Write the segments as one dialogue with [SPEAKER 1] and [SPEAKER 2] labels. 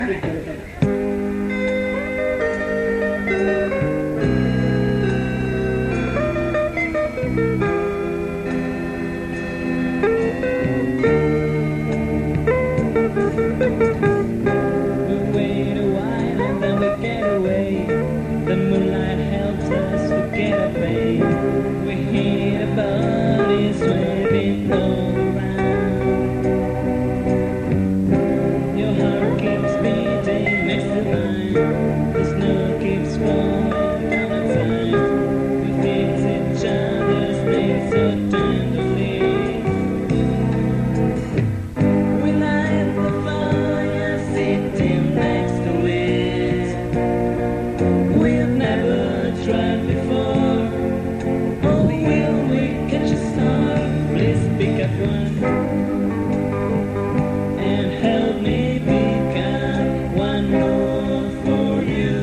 [SPEAKER 1] wait a while and then we get away. The moonlight helps us to get away. We hear the bodies waving all around. Your heart keeps beating next to mine. The snow keeps falling down outside. We fix each other's names so tenderly. We light the fire sitting next to it. We've never tried before. Oh, will we catch a star? Please pick up one and help me pick up one more for you.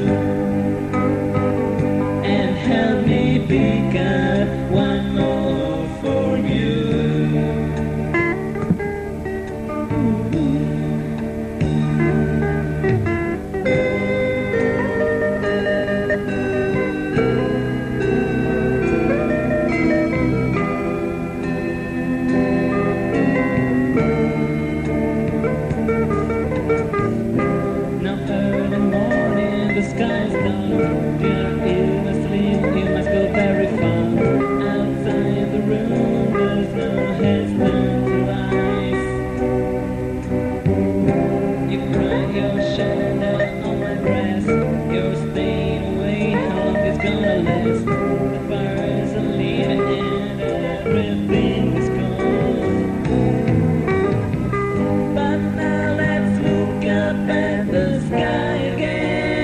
[SPEAKER 1] And help me pick up one more for you. The sky is dark, dear, you must leave, you must go very far. Outside the room, the snow has turned to ice. You cry your shoulder on my breast. You're staying away, how long it's gonna last? The fire is lit and everything is cold. But now let's look up at the sky again.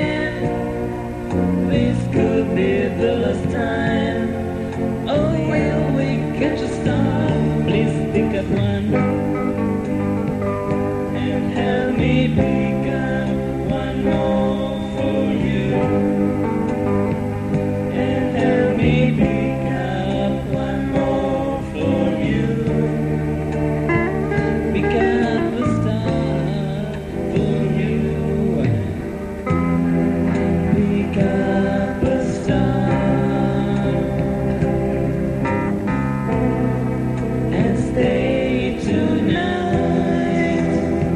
[SPEAKER 1] This could be the last time. Oh, will we catch a star? Please pick up one and help me pick up one more for you. And help me pick up one more for you. Pick up a star for you. Pick up a star and stay tonight.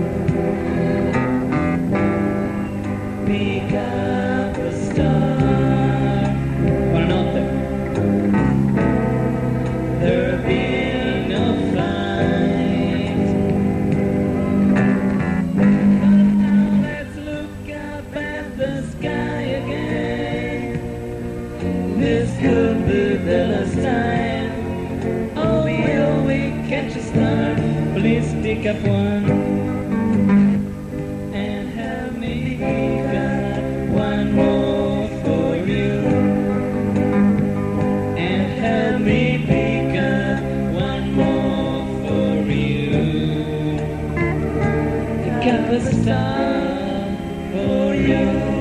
[SPEAKER 1] Pick up a star. Buonanotte. There'll be no flight. But now let's look up at the sky again. This could be the last time. Oh, will we catch a star? Please pick up one and help me pick up one more for you. And help me pick up one more for you. Pick up a star for you.